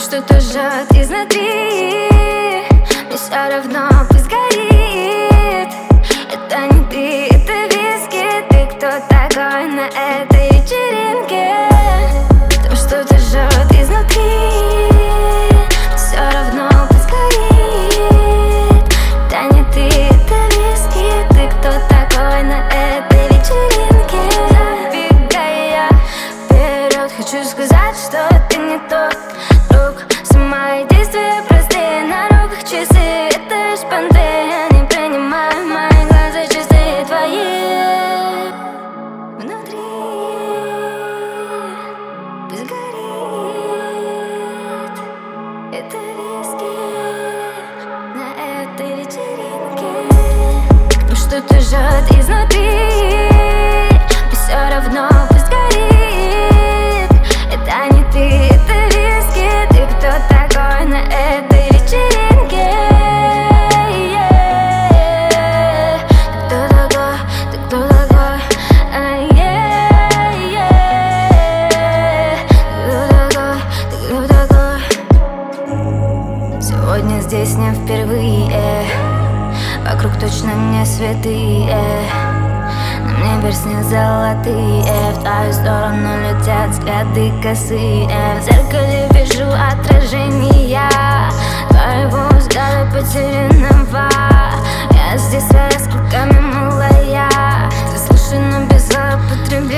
что-то жжет изнутри. Мне все равно, пусть горит. Это не ты, это виски. Ты кто такой на этой вечеринке? Там что-то жжет изнутри. Все равно, пусть горит. Это не ты, это виски. Ты кто такой на этой вечеринке? Забегая вперед, хочу сказать, что ты не тот друг. Все мои действия простые, на руках часы. Это лишь понты, не принимай мои глаза чистые твои. Внутри пусть горит. Это виски на этой вечеринке. Ну что-то жжет изнутри. Мне все равно, пусть горит. Это не ты, это виски. Ты кто такой на этой вечеринке? Ты кто такой? Ты кто такой? Ты кто такой? Сегодня здесь не впервые. Вокруг точно не святые. На мне перстни золотые. В твою сторону летят взгляды косые. В зеркале вижу отражения твоего взгляда потерянного. Я здесь своими скруками мылая. Ты слушай, но без злоупотребления.